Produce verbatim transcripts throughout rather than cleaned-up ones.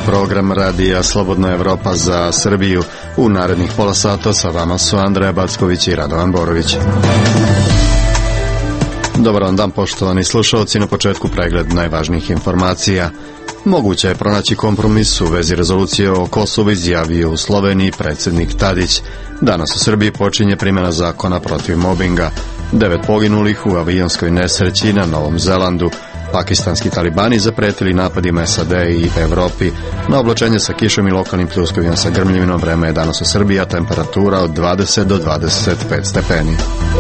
program radija Slobodna Evropa za Srbiju. U narednih pola sata sa vama su Andreja Backović i Radovan Borović. Dobar vam dan, poštovani slušalci, na početku pregled najvažnijih informacija. Moguće je pronaći kompromis u vezi rezolucije o Kosovu, izjavio u Sloveniji predsjednik Tadić. Danas u Srbiji počinje primjena zakona protiv mobinga. Devet poginulih u avionskoj nesreći na Novom Zelandu. Pakistanski talibani zapretili napadima S A D i Evropi. Na oblačenje sa kišom i lokalnim pljuskovima sa grmljevinom vreme je danas u Srbiji, a temperatura od dvadeset do dvadeset pet stepeni.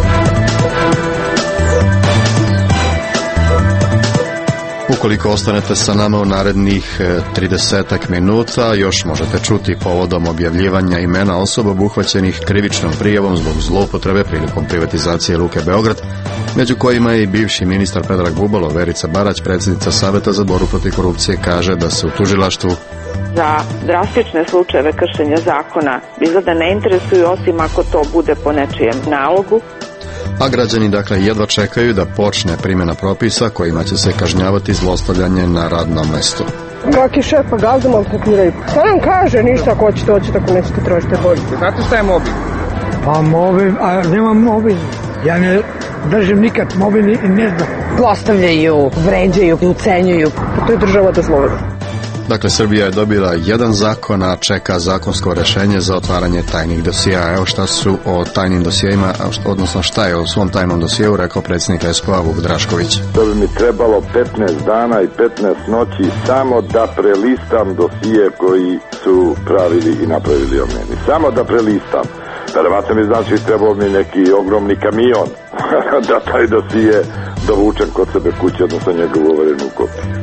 Ukoliko ostanete sa nama u narednih tridesetak minuta, još možete čuti povodom objavljivanja imena osoba obuhvaćenih krivičnom prijavom zbog zloupotrebe prilikom privatizacije Luke Beograd, među kojima je i bivši ministar Predrag Bubalo. Verica Barać, predsjednica Saveta za borbu protiv korupcije, kaže da se u tužilaštvu za drastične slučajeve kršenja zakona izgleda ne interesuju, osim ako to bude po nečijem nalogu. A građani dakle jedva čekaju da počne primjena propisa kojima će se kažnjavati zlostavljanje na radnom mestu. Kaki šef, pa gazda maltretiraju. Šta nam kaže, ništa, ako hoćete, hoćete, ako nećete, tražite bolje. Znate šta je mobbing? Pa mobbing, a nemam mobbing. Ja ne držim nikad mobbing i ne znam. Zlostavljaju, vređaju, ucenjuju. Pa to je država dozvolila. Dakle, Srbija je dobila jedan zakon, a čeka zakonsko rješenje za otvaranje tajnih dosija. Evo šta su o tajnim dosijejima, odnosno šta je o svom tajnom dosijeu rekao predsjednik S P O A Vuk Drašković. To bi mi trebalo petnaest dana i petnaest noći samo da prelistam dosije koji su pravili i napravili o meni. Samo da prelistam. Verovatno mi znači trebao mi neki ogromni kamion da taj dosije dovučem kod sebe kuće, odnosno njegovu overenu kopiju.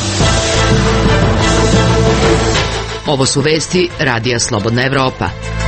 Ovo su vesti Radija Slobodna Evropa.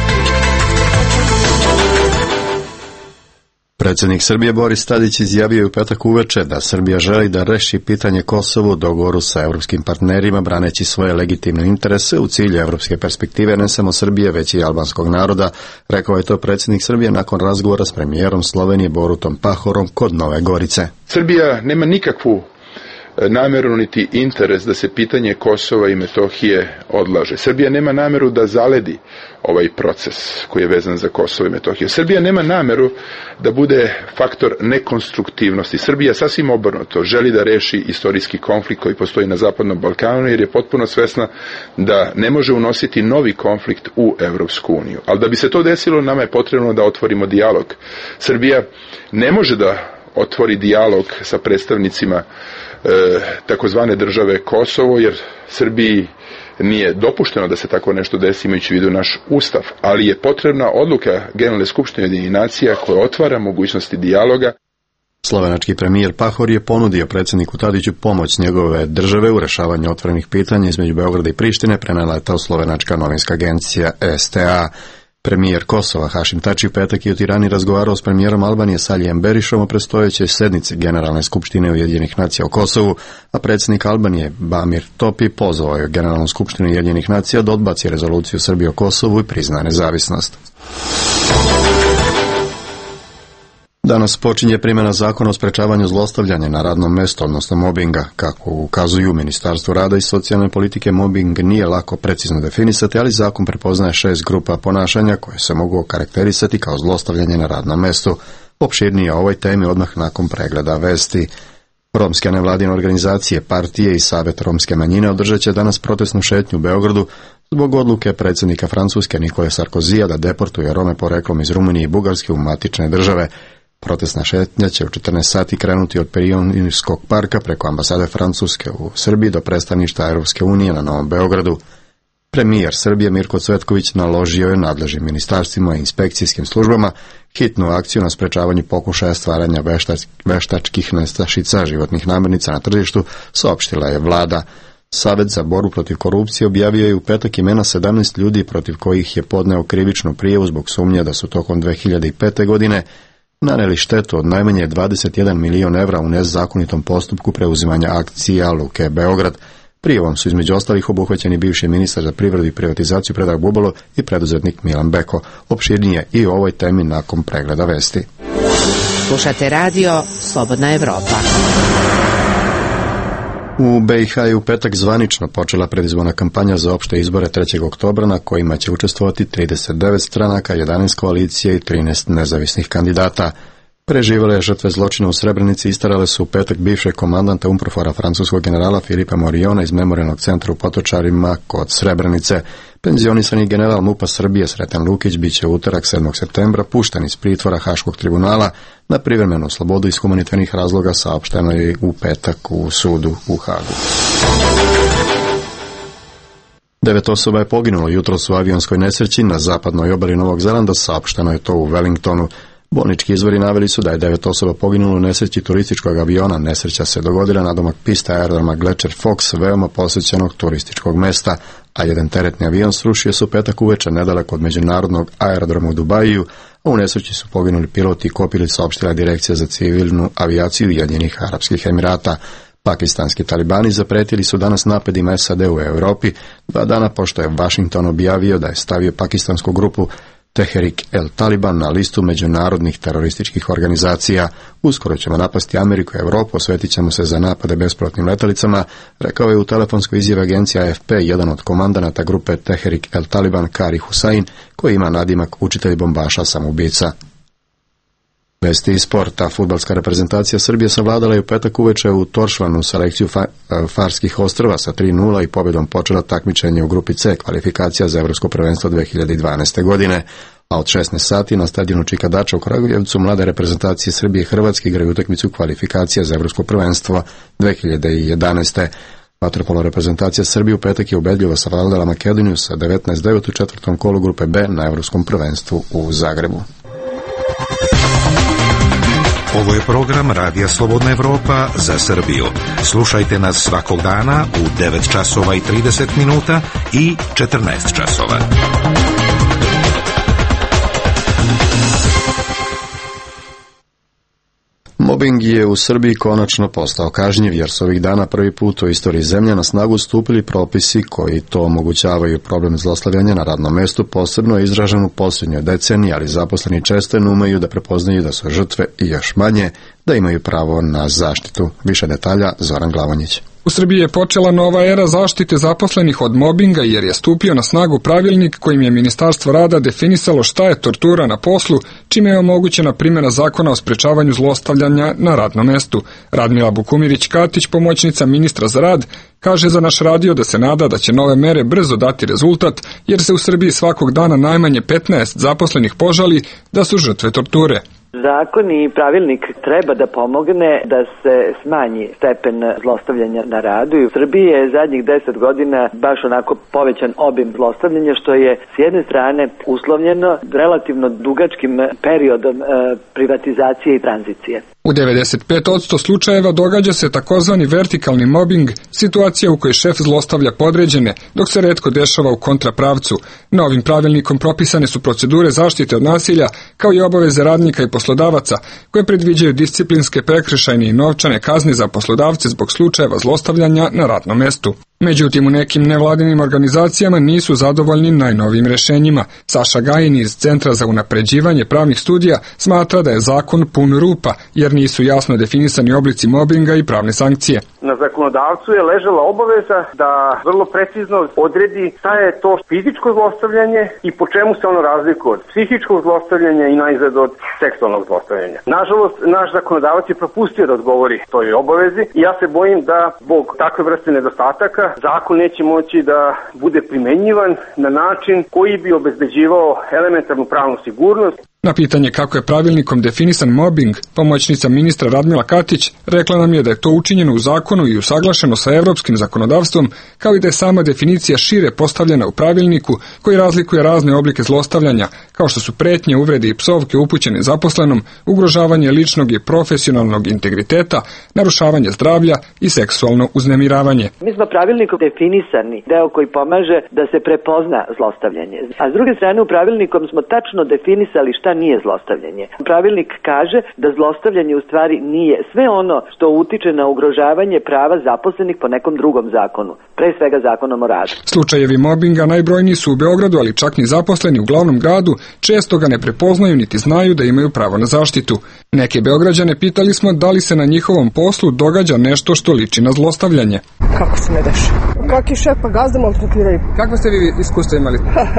Predsjednik Srbije Boris Tadić izjavio je u petak uveče da Srbija želi da reši pitanje Kosovu u dogovoru sa evropskim partnerima, braneći svoje legitimne interese u cilju evropske perspektive ne samo Srbije, već i albanskog naroda. Rekao je to predsjednik Srbije nakon razgovora s premijerom Slovenije Borutom Pahorom kod Nove Gorice. Srbija nema nikakvu namjeru niti interes da se pitanje Kosova i Metohije odlaže. Srbija nema namjeru da zaledi ovaj proces koji je vezan za Kosovo i Metohiju. Srbija nema namjeru da bude faktor nekonstruktivnosti. Srbija sasvim obrnuto želi da reši istorijski konflikt koji postoji na Zapadnom Balkanu, jer je potpuno svesna da ne može unositi novi konflikt u Evropsku uniju. Ali da bi se to desilo, nama je potrebno da otvorimo dijalog. Srbija ne može da otvori dijalog sa predstavnicima e, takozvane države Kosovo, jer Srbiji nije dopušteno da se tako nešto desi, imajući u vidu naš ustav, ali je potrebna odluka Generalne skupštine Ujedinjenih nacija koja otvara mogućnosti dijaloga. Slovenački premijer Pahor je ponudio predsjedniku Tadiću pomoć njegove države u rešavanju otvorenih pitanja između Beograda i Prištine, prenela je to slovenačka novinska agencija S T A. Premijer Kosova Hašim Tači u petak je u Tirani razgovarao s premijerom Albanije Salijem Berišom o predstojećoj sednici Generalne skupštine Ujedinjenih nacija o Kosovu, a predsjednik Albanije Bamir Topi pozvao je Generalnu skupštinu Ujedinjenih nacija da odbaci rezoluciju Srbije o Kosovu i prizna nezavisnost. Danas počinje primjena zakona o sprečavanju zlostavljanja na radnom mestu, odnosno mobinga. Kako ukazuju Ministarstvo rada i socijalne politike, mobing nije lako precizno definisati, ali zakon prepoznaje šest grupa ponašanja koje se mogu okarakterisati kao zlostavljanje na radnom mestu. Opširnije o ovoj temi odmah nakon pregleda vesti. Romske nevladine organizacije, partije i Savet romske manjine održat će danas protestnu šetnju u Beogradu zbog odluke predsjednika Francuske Nikole Sarkozija da deportuje Rome poreklom iz Rumunije i Bugarske u matične države. Protestna šetnja će u četrnaest sati krenuti od Pionirskog parka preko ambasade Francuske u Srbiji do predstavništva Europske unije na Novom Beogradu. Premijer Srbije Mirko Cvetković naložio je nadležnim ministarstvima i inspekcijskim službama hitnu akciju na sprečavanju pokušaja stvaranja veštač, veštačkih nestašica životnih namirnica na tržištu, saopštila je vlada. Savet za borbu protiv korupcije objavio je u petak imena sedamnaest ljudi protiv kojih je podneo krivičnu prijavu zbog sumnje da su tokom dve hiljade pete. godine naneli štetu od najmanje dvadeset jedan milion evra u nezakonitom postupku preuzimanja akcija Luke Beograd. Prijavom su između ostalih obuhvaćeni bivši ministar za privredu i privatizaciju Predrag Bubalo i preduzetnik Milan Beko. Opširnije i o ovoj temi nakon pregleda vesti. Slušate radio Slobodna Evropa. U B i H je u petak zvanično počela predizborna kampanja za opšte izbore trećeg oktobra na kojima će učestvovati trideset devet stranaka, jedanaest koalicije i trinaest nezavisnih kandidata. Preživele žrtve zločina u Srebrenici istarale su u petak bivšeg komandanta Umprofora francuskog generala Filipa Moriona iz memorijalnog centra u Potočarima kod Srebrenice. Penzionisani general MUP-a Srbije Sreten Lukić biće u utorak sedmog septembra pušten iz pritvora Haškog tribunala na privremenu slobodu iz humanitarnih razloga, saopšteno je u petak u sudu u Hagu. Devet osoba je poginulo jutros u avionskoj nesreći na zapadnoj obali Novog Zelanda, saopšteno je to u Wellingtonu. Bolnički izvori naveli su da je devet osoba poginulo u nesreći turističkog aviona. Nesreća se dogodila nadomak piste aerodroma Gletscher Fox, veoma posjećenog turističkog mesta, a jedan teretni avion srušio se u petak uveče nedaleko od međunarodnog aerodroma u Dubaju, a u nesreći su poginuli pilot i kopilot, saopštila Direkcija za civilnu avijaciju Ujedinjenih Arapskih Emirata. Pakistanski talibani zapretili su danas napadima S A D u Europi, dva dana pošto je Washington objavio da je stavio pakistansku grupu Tehrik el Taliban na listu međunarodnih terorističkih organizacija. Uskoro ćemo napasti Ameriku i Europu, osvetit ćemo se za napade bespilotnim letalicama, rekao je u telefonskoj izjavi agencija A F P jedan od komandanata grupe Tehrik el Taliban, Kari Hussain, koji ima nadimak učitelj bombaša samoubica. Vesti iz sporta. Fudbalska reprezentacija Srbije savladala je u petak uveče u Toršlanu selekciju fa Farskih ostrva sa tri nula i pobjedom počela takmičenje u grupi C kvalifikacija za Evropsko prvenstvo dve hiljade dvanaeste. godine. A od šesnaest sati na stadionu Čika Dača u Kragujevcu mlade reprezentacije Srbije i Hrvatske igraju utakmicu kvalifikacija za Evropsko prvenstvo dve hiljade jedanaeste. Vaterpolo reprezentacija Srbije u petak je ubedljivo savladala Makedoniju sa devetnaest devet u četvrtom kolu grupe B na Evropskom prvenstvu u Zagrebu. Ovo je program Radija Slobodna Evropa za Srbiju. Slušajte nas svakog dana u devet časova i trideset minuta i četrnaest časova. Mobing je u Srbiji konačno postao kažnjiv, jer su ovih dana prvi put u istoriji zemlje na snagu stupili propisi koji to omogućavaju. Problem zlostavljanja na radnom mestu posebno je izražen u posljednjoj deceniji, ali zaposleni često ne umeju da prepoznaju da su žrtve i još manje da imaju pravo na zaštitu. Više detalja Zoran Glavonjić. U Srbiji je počela nova era zaštite zaposlenih od mobinga, jer je stupio na snagu pravilnik kojim je Ministarstvo rada definisalo šta je tortura na poslu, čime je omogućena primjena zakona o sprečavanju zlostavljanja na radnom mestu. Radmila Bukumirić-Katić, pomoćnica ministra za rad, kaže za naš radio da se nada da će nove mere brzo dati rezultat, jer se u Srbiji svakog dana najmanje petnaest zaposlenih požali da su žrtve torture. Zakon i pravilnik treba da pomogne da se smanji stepen zlostavljanja na radu i u Srbiji je zadnjih deset godina baš onako povećan obim zlostavljanja, što je s jedne strane uslovljeno relativno dugačkim periodom e, privatizacije i tranzicije. U devedeset pet posto slučajeva događa se takozvani vertikalni mobbing, situacija u kojoj šef zlostavlja podređene, dok se retko dešava u kontrapravcu. Novim pravilnikom propisane su procedure zaštite od nasilja, kao i obaveze radnika i poslodavaca, koje predviđaju disciplinske, prekršajne i novčane kazne za poslodavce zbog slučajeva zlostavljanja na radnom mestu. Međutim, u nekim nevladinim organizacijama nisu zadovoljni najnovijim rešenjima. Saša Gajin iz Centra za unapređivanje pravnih studija smatra da je zakon pun rupa, jer nisu jasno definisani oblici mobinga i pravne sankcije. Na zakonodavcu je ležala obaveza da vrlo precizno odredi šta je to fizičko zlostavljanje i po čemu se ono razlikuje od psihičkog zlostavljanja i najzad od seksualnog zlostavljanja. Nažalost, naš zakonodavac je propustio da odgovori toj obavezi i ja se bojim da zbog takve vrste nedostataka zakon neće moći da bude primenjivan na način koji bi obezbeđivao elementarnu pravnu sigurnost. Na pitanje kako je pravilnikom definisan mobbing, pomoćnica ministra Radmila Katić rekla nam je da je to učinjeno u zakonu i usaglašeno sa evropskim zakonodavstvom, kao i da je sama definicija šire postavljena u pravilniku koji razlikuje razne oblike zlostavljanja, kao što su pretnje, uvrede i psovke upućene zaposlenom, ugrožavanje ličnog i profesionalnog integriteta, narušavanje zdravlja i seksualno uznemiravanje. Mi smo pravilnikom definisani deo koji pomaže da se prepozna zlostavljanje, a s druge strane u pravilnikom smo tačno definisali šta nije zlostavljanje. Pravilnik kaže da zlostavljanje u stvari nije sve ono što utiče na ugrožavanje prava zaposlenih po nekom drugom zakonu, pre svega zakonom o radu. Slučajevi mobinga najbrojniji su u Beogradu, ali čak ni zaposleni u glavnom gradu često ga ne prepoznaju niti znaju da imaju pravo na zaštitu. Neke Beograđane pitali smo da li se na njihovom poslu događa nešto što liči na zlostavljanje. Kako se ne dešava? Kaki šef, pa gazda maltretiraju. Kako ste vi iskustvo imali?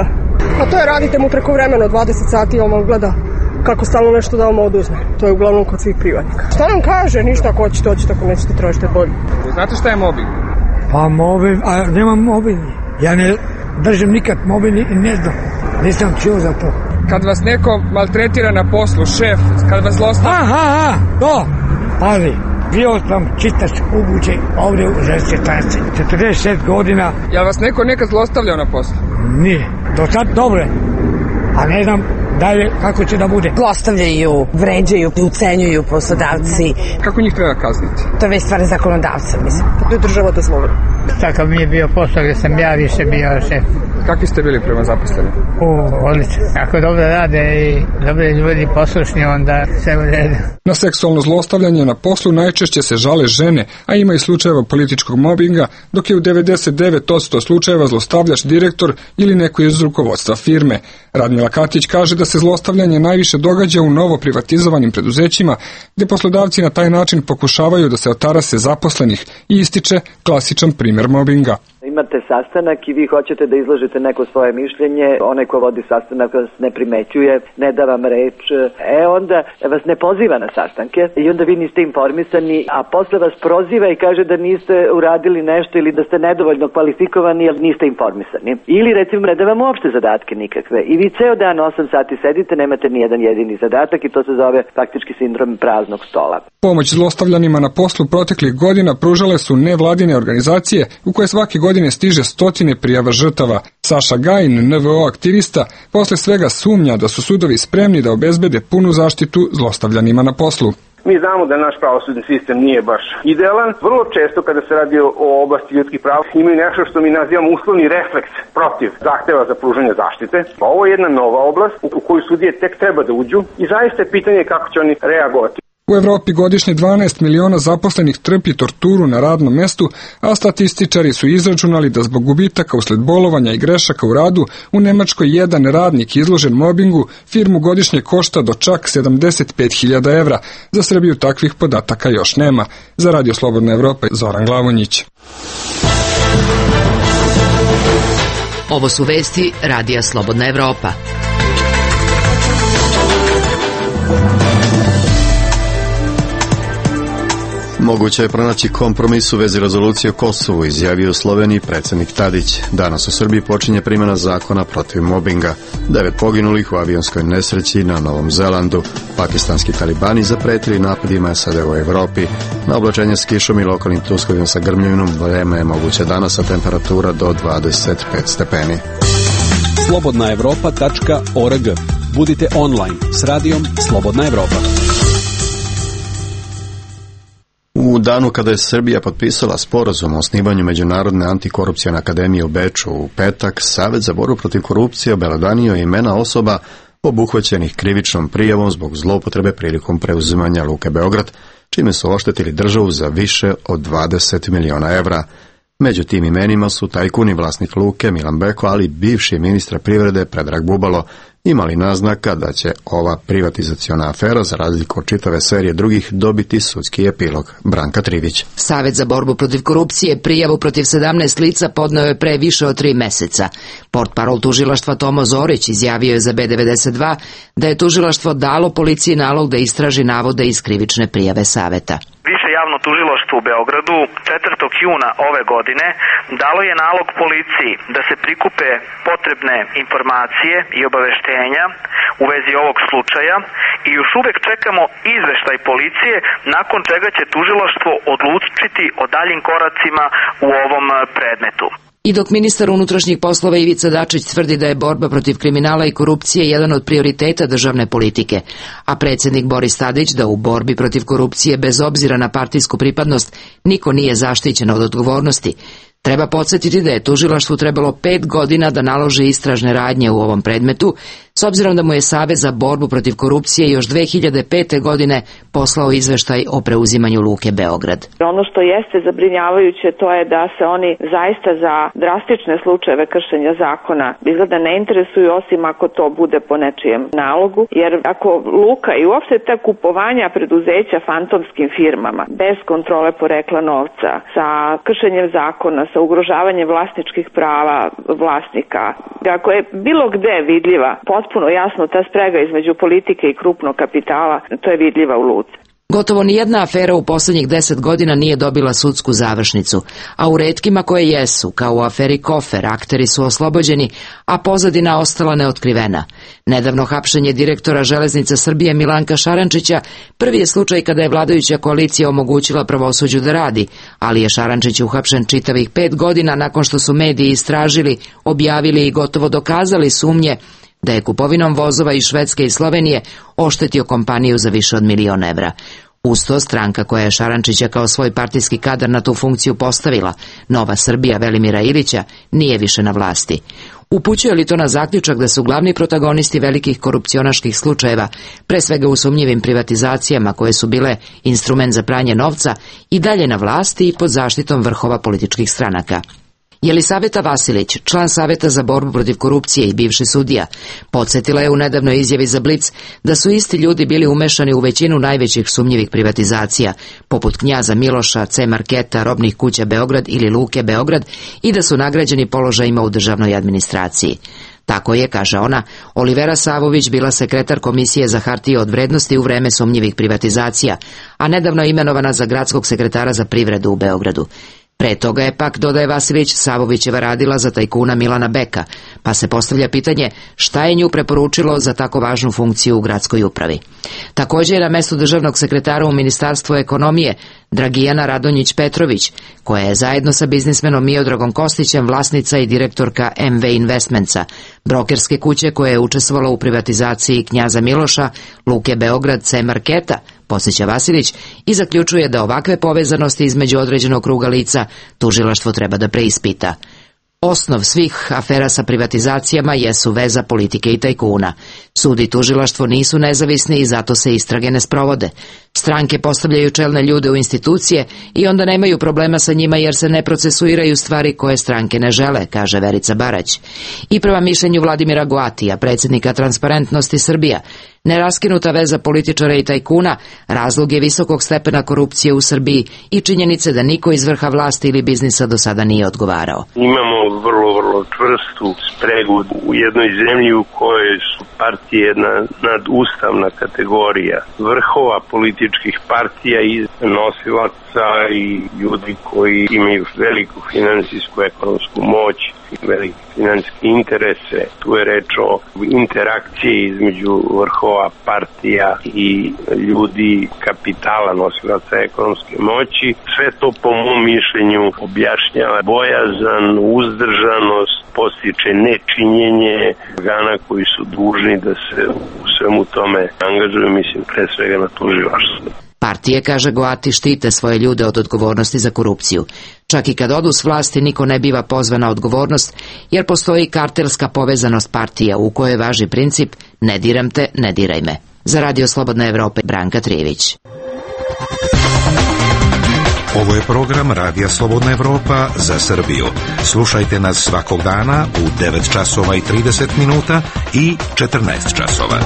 Pa to je, radite mu preko vremena dvadeset sati, on vam gleda kako stalno nešto da vam oduzme. To je uglavnom kod svih privatnika. Šta nam kaže? Ništa, ako hoćete, hoćete, ako nećete, tražite bolje. Znate šta je mobbing? Pa mobbing, a nemam mobbing. Ja ne držim nikad mobbing i ne znam. Nisam čuo za to. Kad vas neko maltretira na poslu, šef, kad vas zlostavlja... Aha, aha, to, pazi. Bio sam čistač ubuće ovdje u železničkoj stanici. četrdeset šest godina. Jel vas neko nekad zlostavljao na poslu? Nije. Do sad dobro. A ne znam dalje kako će da bude. Zlostavljaju, vređaju, ucenjuju poslodavci. Kako njih treba kazniti? To je već stvar zakonodavca, mislim. To je država dozvolila. Takav mi je bio posao gdje sam ja više bio šef. Kakvi ste bili prema zaposlenim? U, odlično. Ako dobro rade i dobri ljudi poslušni, onda sve u redu. Na seksualno zlostavljanje na poslu najčešće se žale žene, a ima i slučajeva političkog mobinga, dok je u devedeset devet posto slučajeva zlostavljač direktor ili neko iz rukovodstva firme. Radmila Katić kaže da se zlostavljanje najviše događa u novo privatizovanim preduzećima, gdje poslodavci na taj način pokušavaju da se otarase zaposlenih i ističe klasičan primjer mobinga. Imate sastanak i vi hoćete da izložite neko svoje mišljenje, onaj ko vodi sastanak vas ne primećuje, ne da vam reč, e onda vas ne poziva na sastanke i onda vi niste informisani, a posle vas proziva i kaže da niste uradili nešto ili da ste nedovoljno kvalifikovani jer niste informisani. Ili recimo ne da vam uopšte zadatke nikakve i vi ceo dan osam sati sedite, nemate ni jedan jedini zadatak i to se zove faktički sindrom praznog stola. Pomoć zlostavljanima na poslu proteklih godina pružale su nevladine organizacije u koje svake godine stiže stotine prijava žrtava. Saša Gajin, en ve o aktivista, posle svega sumnja da su sudovi spremni da obezbede punu zaštitu zlostavljanima na poslu. Mi znamo da naš pravosudni sistem nije baš idealan. Vrlo često kada se radi o oblasti ljudskih prava imaju nešto što mi nazivamo uslovni refleks protiv zahteva za pružanje zaštite. Pa ovo je jedna nova oblast u koju sudije tek treba da uđu i zaista je pitanje kako će oni reagovati. U Evropi godišnje dvanaest miliona zaposlenih trpi torturu na radnom mestu, a statističari su izračunali da zbog gubitaka usled bolovanja i grešaka u radu u Nemačkoj jedan radnik izložen mobingu firmu godišnje košta do čak sedamdeset pet hiljada evra. Za Srbiju takvih podataka još nema. Za Radio Slobodna Evropa, Zoran Glavonjić. Ovo su vesti Radija Slobodna Evropa. Moguće je pronaći kompromis u vezi rezolucije o Kosovu, izjavio u Sloveniji predsjednik Tadić. Danas u Srbiji počinje primjena zakona protiv mobinga. Devet poginulih u avionskoj nesreći na Novom Zelandu. Pakistanski talibani zapretili napadima es a de u Evropi. Na oblačenje s kišom i lokalnim tuskovima sa grmljevinom vreme je moguće danas, a temperatura do dvadeset pet stepeni. slobodna evropa tačka org. Budite online s radijom Slobodna Evropa. U danu kada je Srbija potpisala sporazum o osnivanju Međunarodne antikorupcijne akademije u Beču u petak, Savet za borbu protiv korupcije obelodanio imena osoba obuhvaćenih krivičnom prijavom zbog zloupotrebe prilikom preuzimanja Luke Beograd, čime su oštetili državu za više od dvadeset miliona evra. Među tim imenima su tajkun i vlasnik Luke Milan Beko, ali bivši ministar privrede Predrag Bubalo, imali naznaka da će ova privatizaciona afera, za razliku od čitave serije drugih, dobiti sudski epilog. Branka Trivić. Savet za borbu protiv korupcije prijavu protiv sedamnaest lica podneo je pre više od tri meseca. Portparol tužilaštva Tomo Zorić izjavio je za be devedeset dva da je tužilaštvo dalo policiji nalog da istraži navode iz krivične prijave Saveta. Više javno tužilaštvo u Beogradu četvrtog juna ove godine dalo je nalog policiji da se prikupe potrebne informacije i obaveštenja u vezi ovog slučaja i još uvek čekamo izveštaj policije, nakon čega će tužilaštvo odlučiti o daljim koracima u ovom predmetu. I dok ministar unutrašnjih poslova Ivica Dačić tvrdi da je borba protiv kriminala i korupcije jedan od prioriteta državne politike, a predsjednik Boris Tadić da u borbi protiv korupcije bez obzira na partijsku pripadnost niko nije zaštićen od odgovornosti, Treba podsjetiti da je tužilaštvu trebalo pet godina da naloži istražne radnje u ovom predmetu, s obzirom da mu je Savez za borbu protiv korupcije još dve hiljade pete. godine poslao izveštaj o preuzimanju Luke Beograd. Ono što jeste zabrinjavajuće to je da se oni zaista za drastične slučajeve kršenja zakona izgleda ne interesuju, osim ako to bude po nečijem nalogu, jer ako Luka i uopšte ta kupovanja preduzeća fantomskim firmama bez kontrole porekla novca, sa kršenjem zakona, sa ugrožavanjem vlasničkih prava vlasnika, ako je bilo gde vidljiva potpuno jasno ta sprega između politike i krupnog kapitala, to je vidljiva u Luci. Gotovo nijedna afera u posljednjih deset godina nije dobila sudsku završnicu, a u retkima koje jesu, kao u aferi Kofer, akteri su oslobođeni, a pozadina ostala neotkrivena. Nedavno hapšenje direktora Železnica Srbije Milanka Šarančića prvi je slučaj kada je vladajuća koalicija omogućila pravosuđu da radi, ali je Šarančić uhapšen čitavih pet godina nakon što su mediji istražili, objavili i gotovo dokazali sumnje da je kupovinom vozova iz Švedske i Slovenije oštetio kompaniju za više od milion evra. Uz to stranka koja je Šarančića kao svoj partijski kadar na tu funkciju postavila, Nova Srbija Velimira Ilića, nije više na vlasti. Upućuje li to na zaključak da su glavni protagonisti velikih korupcionaških slučajeva, pre svega u sumnjivim privatizacijama koje su bile instrument za pranje novca, i dalje na vlasti i pod zaštitom vrhova političkih stranaka? Jelisaveta Vasilić, član Saveta za borbu protiv korupcije i bivši sudija, podsjetila je u nedavnoj izjavi za Blic da su isti ljudi bili umešani u većinu najvećih sumnjivih privatizacija, poput Knjaza Miloša, C Marketa, Robnih kuća Beograd ili Luke Beograd, i da su nagrađeni položajima u državnoj administraciji. Tako je, kaže ona, Olivera Savović bila sekretar Komisije za hartije od vrednosti u vreme sumnjivih privatizacija, a nedavno je imenovana za gradskog sekretara za privredu u Beogradu. Pre toga je pak, dodaje Vasilić, Savovićeva radila za tajkuna Milana Beka, pa se postavlja pitanje šta je nju preporučilo za tako važnu funkciju u gradskoj upravi. Također je na mestu državnog sekretara u Ministarstvu ekonomije Dragijana Radonjić-Petrović, koja je zajedno sa biznismenom Miodragom Kostićem vlasnica i direktorka M V Investmentsa, brokerske kuće koja je učestvovala u privatizaciji Knjaza Miloša, Luke Beograd, C Marketa, podsjeća Vasilić, i zaključuje da ovakve povezanosti između određenog kruga lica tužilaštvo treba da preispita. Osnov svih afera sa privatizacijama jesu veza politike i tajkuna. Sud i tužilaštvo nisu nezavisni i zato se istrage ne sprovode. Stranke postavljaju čelne ljude u institucije i onda nemaju problema sa njima jer se ne procesuiraju stvari koje stranke ne žele, kaže Verica Barać. I prema mišljenju Vladimira Goatija, predsjednika Transparentnosti Srbija, neraskinuta veza političara i tajkuna razlog je visokog stepena korupcije u Srbiji i činjenice da niko iz vrha vlasti ili biznisa do sada nije odgovarao. Imamo vrlo, vrlo čvrstu spregu u jednoj zemlji u kojoj su partije jedna nadustavna kategorija vrhova političkih partija i nosilaca i ljudi koji imaju veliku finansijsku ekonomsku moć, velike finansijske interese. Tu je reč o interakciji između vrhova partija i ljudi kapitala, nosilaca ekonomske moći. Sve to po mom mišljenju objašnjava bojazan, uzdržanost, postiče nečinjenje organa koji su dužni da se u svemu tome angažuju, mislim pre svega na tužilaštvo. Partije, kaže Goati, štite svoje ljude od odgovornosti za korupciju. Čak i kad odu s vlasti niko ne biva pozvan na odgovornost, jer postoji kartelska povezanost partija u kojoj važi princip ne diram te, ne diraj me. Za Radio Slobodna Evropa, Branka Trijević. Ovo je program Radija Slobodna Evropa za Srbiju. Slušajte nas svakog dana u devet časova i trideset minuta i četrnaest časova.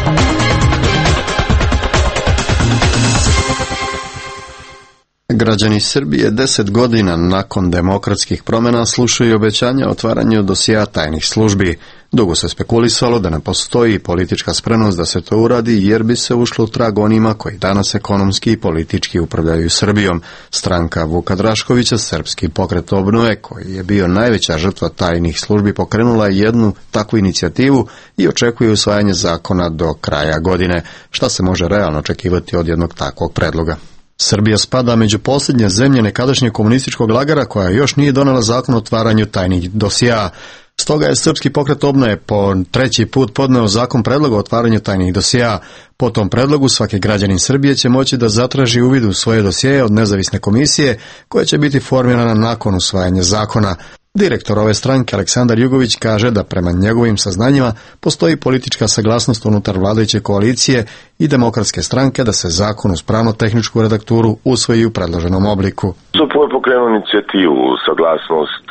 Građani Srbije deset godina nakon demokratskih promjena slušaju obećanja o otvaranju dosjea tajnih službi. Dugo se spekulisalo da ne postoji politička spremnost da se to uradi jer bi se ušlo u trag onima koji danas ekonomski i politički upravljaju Srbijom. Stranka Vuka Draškovića, Srpski pokret obnove, koji je bio najveća žrtva tajnih službi, pokrenula je jednu takvu inicijativu i očekuje usvajanje zakona do kraja godine. Šta se može realno očekivati od jednog takvog predloga? Srbija spada među posljednje zemlje nekadašnjeg komunističkog lagera koja još nije donela zakon o otvaranju tajnih dosjea. Stoga je Srpski pokret obnove po treći put podneo zakon predloga o otvaranju tajnih dosjea. Po tom predlogu svaki građanin Srbije će moći da zatraži uvid u svoje dosjeje od nezavisne komisije koja će biti formirana nakon usvajanja zakona. Direktor ove stranke Aleksandar Jugović kaže da prema njegovim saznanjima postoji politička saglasnost unutar vladajuće koalicije i Demokratske stranke da se zakon uz pravno-tehničku redakturu usvoji u predloženom obliku. Supo je pokrenuo inicijativu, saglasnost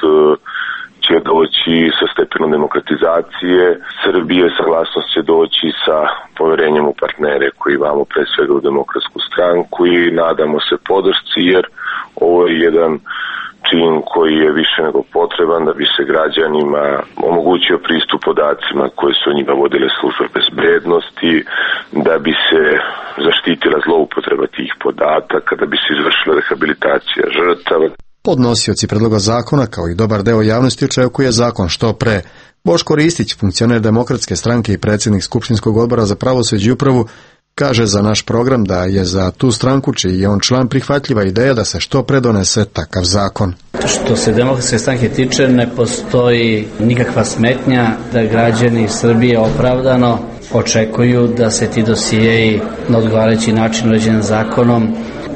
će doći sa stepenom demokratizacije Srbije, saglasnost će doći sa poverenjem u partnere koji imamo pre svega u Demokratsku stranku i nadamo se podršci jer ovo je jedan čin koji je više nego potreban da bi se građanima omogućio pristup podacima koje su o njima vodile službe bezbednosti, da bi se zaštitila zloupotreba tih podataka, da bi se izvršila rehabilitacija žrtava. Podnosioci predloga zakona, kao i dobar deo javnosti, očekuje zakon što pre. Boško Ristić, funkcioner Demokratske stranke i predsjednik Skupštinskog odbora za pravosuđe i upravu, kaže za naš program da je za tu stranku, čiji je on član, prihvatljiva ideja da se što pre donese takav zakon. Što se Demokratske stranke tiče, ne postoji nikakva smetnja da građani Srbije opravdano očekuju da se ti dosijeji na odgovarajući način uređen zakonom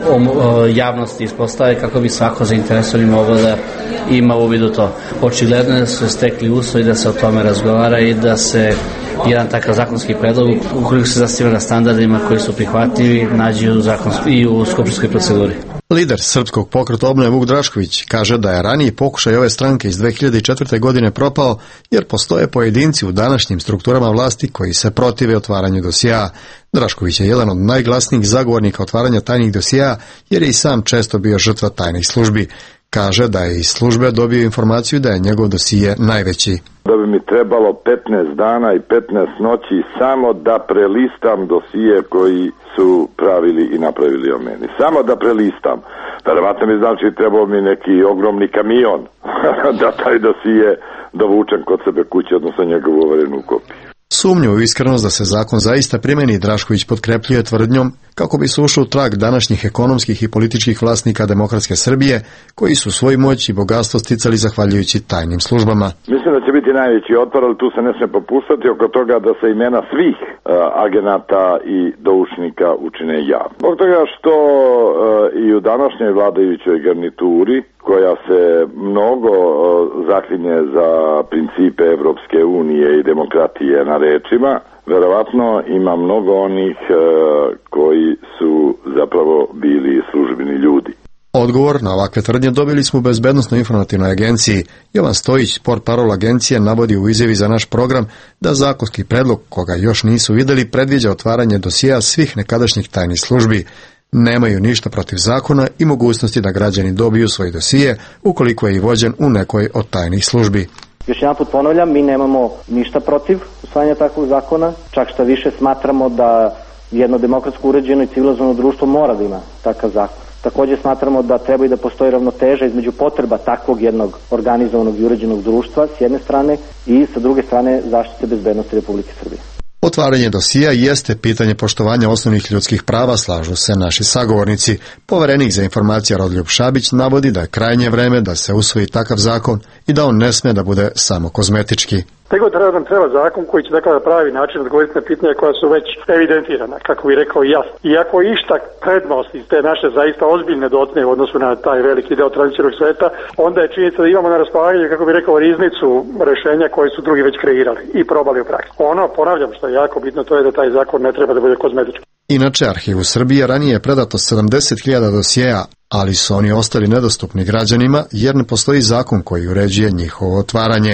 o javnosti ispostave kako bi svako zainteresovan mogao da ima uvid u to. Očigledno je da su stekli uslovi da se o tome razgovara i da se jedan takav zakonski predlog, ukoliko se zasniva na standardima koji su prihvatljivi, nađe u zakonskoj i u skupštinskoj proceduri. Lider Srpskog pokreta obnove Vuk Drašković kaže da je raniji pokušaj ove stranke iz dve hiljade četvrte. godine propao jer postoje pojedinci u današnjim strukturama vlasti koji se protive otvaranju dosjea. Drašković je jedan od najglasnijih zagovornika otvaranja tajnih dosjea jer je i sam često bio žrtva tajnih službi. Kaže da je iz službe dobio informaciju da je njegov dosije najveći. Da bi mi trebalo petnaest dana i petnaest noći samo da prelistam dosije koji su pravili i napravili o meni. Samo da prelistam. Verovatno mi znači trebao mi neki ogromni kamion da taj dosije dovučem kod sebe kuće, odnosno njegovu overenu kopiju. Sumnju u iskrenost da se zakon zaista primeni Drašković potkrepljuje tvrdnjom kako bi se ušao u trag današnjih ekonomskih i političkih vlasnika Demokratske Srbije koji su svoju moć i bogatstvo sticali zahvaljujući tajnim službama. Mislim da će biti najveći otpor, ali tu se ne sme popuštati oko toga da se imena svih uh, agenata i doušnika učine javno. Zbog toga što uh, i u današnjoj vladajućoj garnituri koja se mnogo uh, zaklinje za principe Evropske unije i demokratije na rečima, verovatno ima mnogo onih uh, koji su zapravo bili službeni ljudi. Odgovor na ovakve tvrdnje dobili smo u Bezbednosnoj informativnoj agenciji. Jovan Stojić, portparol agencije, navodi u izjavi za naš program da zakonski predlog, koga još nisu videli, predviđa otvaranje dosjea svih nekadašnjih tajnih službi. Nemaju ništa protiv zakona i mogućnosti da građani dobiju svoje dosije ukoliko je i vođen u nekoj od tajnih službi. Još jedan put ponavljam, mi nemamo ništa protiv usvajanja takvog zakona, čak što više smatramo da jedno demokratsko uređeno i civilizovano društvo mora da ima takav zakon. Također smatramo da treba i da postoji ravnoteža između potreba takvog jednog organizovanog i uređenog društva s jedne strane i sa druge strane zaštite bezbednosti Republike Srbije. Otvaranje dosija jeste pitanje poštovanja osnovnih ljudskih prava, slažu se naši sagovornici. Poverenik za informacije Rodoljub Šabić navodi da je krajnje vreme da se usvoji takav zakon i da on ne sme da bude samo kozmetički. Tego treba nam treba zakon koji će dakle na pravi način odgovoriti na pitanja koja su već evidentirana, kako bi rekao i jasno. I ako išta prednost iz te naše zaista ozbiljne docne u odnosu na taj veliki deo tradicionalnog sveta, onda je činjenica da imamo na raspolaganju, kako bi rekao, riznicu rešenja koje su drugi već kreirali i probali u praksi. Ono, ponavljam, što je jako bitno, to je da taj zakon ne treba da bude kozmetički. Inače, Arhivu Srbije ranije je predato sedamdeset hiljada dosjeja, ali su oni ostali nedostupni građanima jer ne postoji zakon koji uređuje njihovo otvaranje.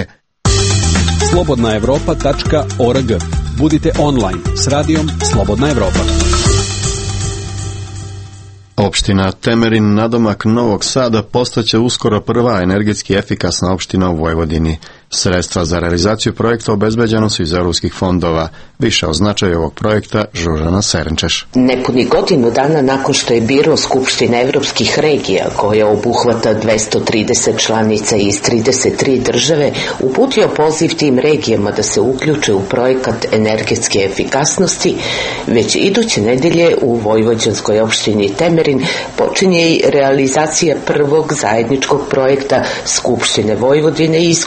slobodna evropa tačka org. Budite online s radijom Slobodna Evropa. Opština Temerin, nadomak Novog Sada, postaće uskoro prva energetski efikasna opština u Vojvodini. Sredstva za realizaciju projekta obezbeđena su iz europskih fondova. Više o značaju ovog projekta Žužana Serenčeš. Nepuni godinu dana nakon što je Biro Skupštine evropskih regija, koja obuhvata dvesta trideset članica iz trideset tri države, uputio poziv tim regijama da se uključe u projekat energetske efikasnosti, već iduće nedelje u vojvođanskoj opštini Temerin počinje i realizacija prvog zajedničkog projekta Skupštine Vojvodine i Skupštine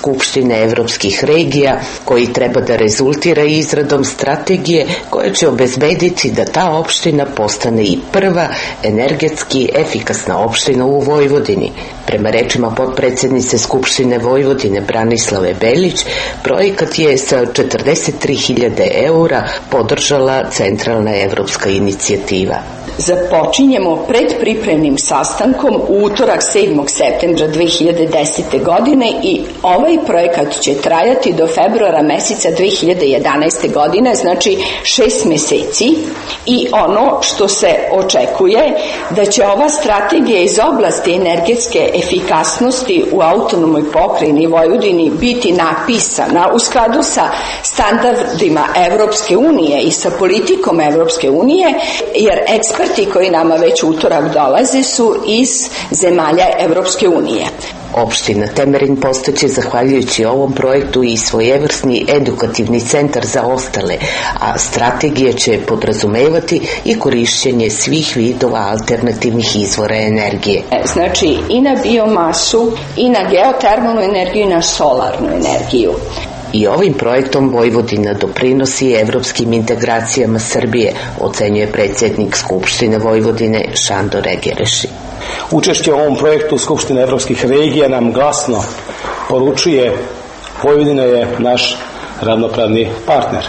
skupštine evropskih regija koji treba da rezultira izradom strategije koja će obezbediti da ta opština postane i prva energetski efikasna opština u Vojvodini. Prema rečima potpredsednice Skupštine Vojvodine Branislave Beljić, projekat je sa četrdeset tri hiljade eura podržala Centralna evropska inicijativa. Započinjemo predpripremnim sastankom u utorak sedmog septembra dve hiljade desete. godine i ovaj projekat će trajati do februara meseca dve hiljade jedanaeste. godine, znači šest meseci, i ono što se očekuje da će ova strategija iz oblasti energetske efikasnosti u autonomnoj pokrajini Vojvodini biti napisana u skladu sa standardima Evropske unije i sa politikom Evropske unije, jer eksperti koji nama već utorak dolaze su iz zemalja Evropske unije. Opština Temerin postaće zahvaljujući ovom projektu i svojevrsni edukativni centar za ostale, a strategija će podrazumevati i korišćenje svih vidova alternativnih izvora energije. Znači i na biomasu, i na geotermalnu energiju, i na solarnu energiju. I ovim projektom Vojvodina doprinosi evropskim integracijama Srbije, ocenjuje predsjednik Skupštine Vojvodine Šandor Egereši. Učešće u ovom projektu Skupštine evropskih regija nam glasno poručuje: Vojvodina je naš ravnopravni partner.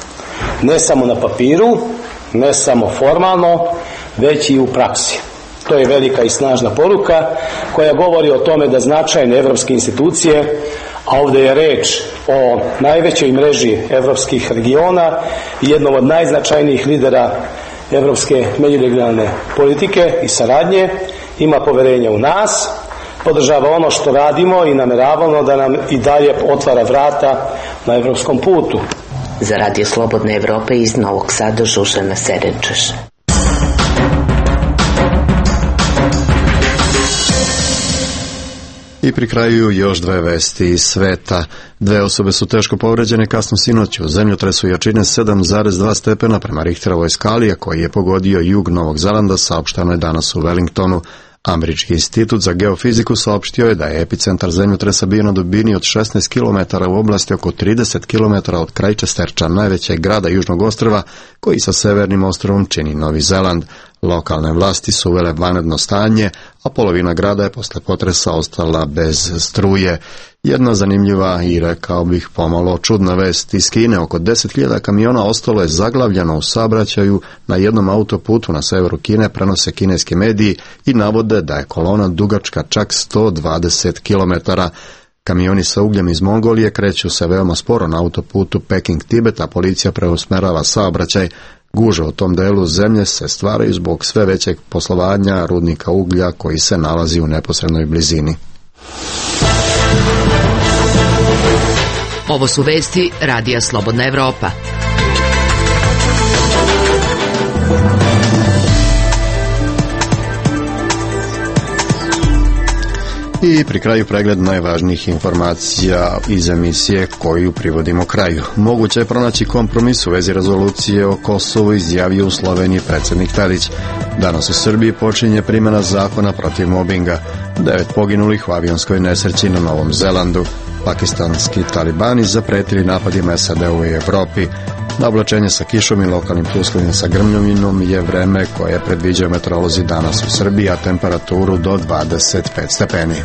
Ne samo na papiru, ne samo formalno, već i u praksi. To je velika i snažna poruka koja govori o tome da značajne evropske institucije, a ovdje je reč o najvećoj mreži evropskih regiona i jednom od najznačajnijih lidera evropske međuregionalne politike i saradnje, ima poverenja u nas, podržava ono što radimo i nameravamo da nam i dalje otvara vrata na evropskom putu. Za Radio Slobodne Evrope iz Novog Sada, Žužana Serenčeš. I pri kraju još dve vesti iz sveta. Dve osobe su teško povređene kasno sinoć u zemljotresu jačine sedam zarez dva stepena prema Richterovoj skali, a koji je pogodio jug Novog Zelanda, saopšteno je danas u Wellingtonu. Američki institut za geofiziku saopštio je da je epicentar zemljotresa bio na dubini od šesnaest kilometara u oblasti oko trideset kilometara od Christchurcha, najvećeg grada južnog ostrva, koji sa severnim ostrvom čini Novi Zeland. Lokalne vlasti su uvele vanredno stanje, a polovina grada je posle potresa ostala bez struje. Jedna zanimljiva i, rekao bih, pomalo čudna vest iz Kine: oko deset hiljada kamiona ostalo je zaglavljeno u saobraćaju na jednom autoputu na severu Kine, prenose kineski mediji i navode da je kolona dugačka čak sto dvadeset kilometara. Kamioni sa ugljem iz Mongolije kreću se veoma sporo na autoputu Peking-Tibet, a policija preusmerava saobraćaj. Guže u tom delu zemlje se stvaraju zbog sve većeg poslovanja rudnika uglja koji se nalazi u neposrednoj blizini. Ovo su vesti Radija Slobodna Evropa. I pri kraju pregled najvažnijih informacija iz emisije koju privodimo kraju. Moguće je pronaći kompromis u vezi rezolucije o Kosovu, izjavio u Sloveniji predsjednik Tadić. Danas u Srbiji počinje primjena zakona protiv mobinga. Devet poginulih u avionskoj nesreći na Novom Zelandu. Pakistanski talibani zapretili napadima S A D u Evropi. Na oblačenje sa kišom i lokalnim pljuskovima sa grmljovinom je vreme koje predviđaju meteorolozi danas u Srbiji, a temperaturu do dvadeset pet stepeni.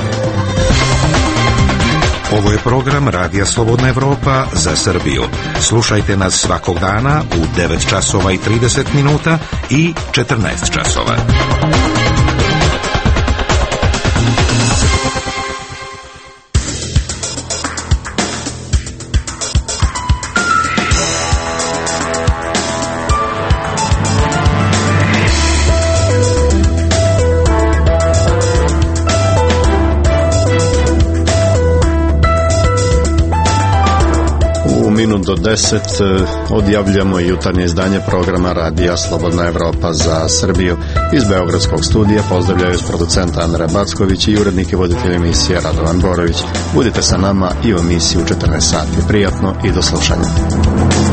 Ovo je program Radija Slobodna Evropa za Srbiju. Slušajte nas svakog dana u devet časova i trideset minuta i četrnaest časova. Do deset odjavljamo jutarnje izdanje programa Radija Slobodna Evropa za Srbiju. Iz beogradskog studija pozdravljaju s producenta Andreja Backović i urednik i voditelj emisije Radovan Borović. Budite sa nama i u emisiji u četrnaest sati. Prijatno i do slušanja.